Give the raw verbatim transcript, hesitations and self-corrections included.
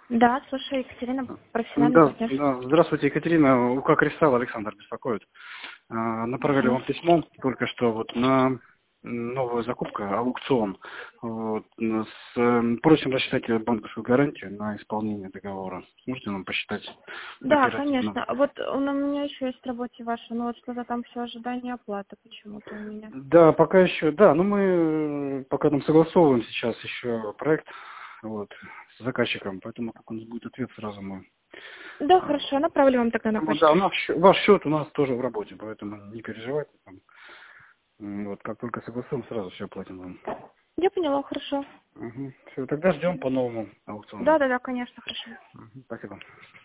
Да, слушай, Екатерина, профессиональный Да, партнер. да. Здравствуйте, Екатерина. УК «Кристалл» Александр беспокоит. А, Направили Ага. вам письмо только что вот на новую закупку, аукцион. Вот, с, э, просим рассчитать банковскую гарантию на исполнение договора. Можете нам посчитать Да, оперативно? конечно. Вот у меня еще есть в работе ваша, но вот что-то там все ожидание оплаты почему-то у меня. Да, пока еще, да, ну мы э, пока там согласовываем сейчас еще проект вот, с заказчиком, поэтому как у нас будет ответ сразу мы. Да, а, хорошо, направлю вам тогда на Поэтому, да, почту. у нас счет- ваш счет у нас тоже в работе, поэтому не переживайте. Там. М, Вот, как только согласуем, сразу все оплатим вам. Я поняла, хорошо. Все, тогда ждем по новому аукциону. Да, да, да, конечно, хорошо. Мгм, спасибо.